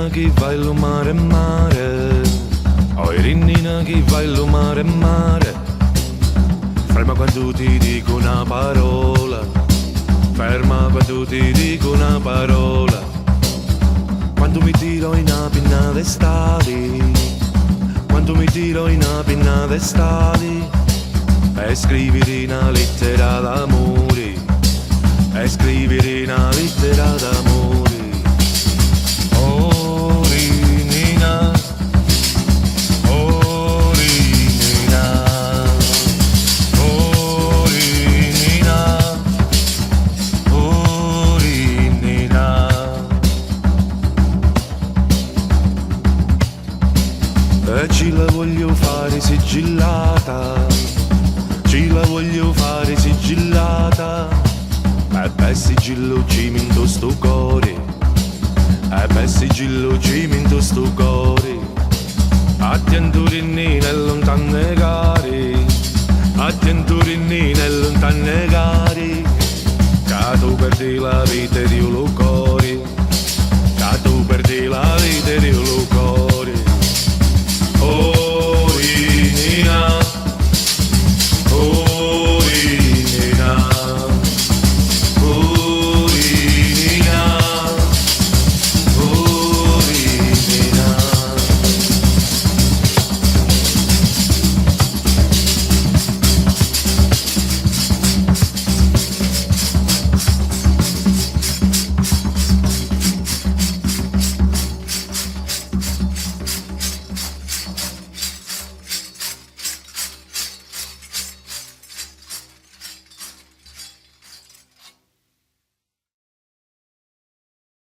rinnina che va il mare mare, oh rinnina che va il mare mare, ferma quando ti dico una parola, ferma quando ti dico una parola, quando mi tiro in una pinna d'estate, quando mi tiro in una pinna d'estate, e scrivere una lettera d'amore, e scrivere una lettera d'amore. Oh Rinina, oh Rinina, oh Rinina, oh Rinina. E ci la voglio fare sigillata, ci la voglio fare sigillata, e per sigillo ci minto sto cuore, e per sigillo ci minto sto cuore. Attento rinnina e lontane cari, attento rinnina e lontane cari, che tu perdi la vita di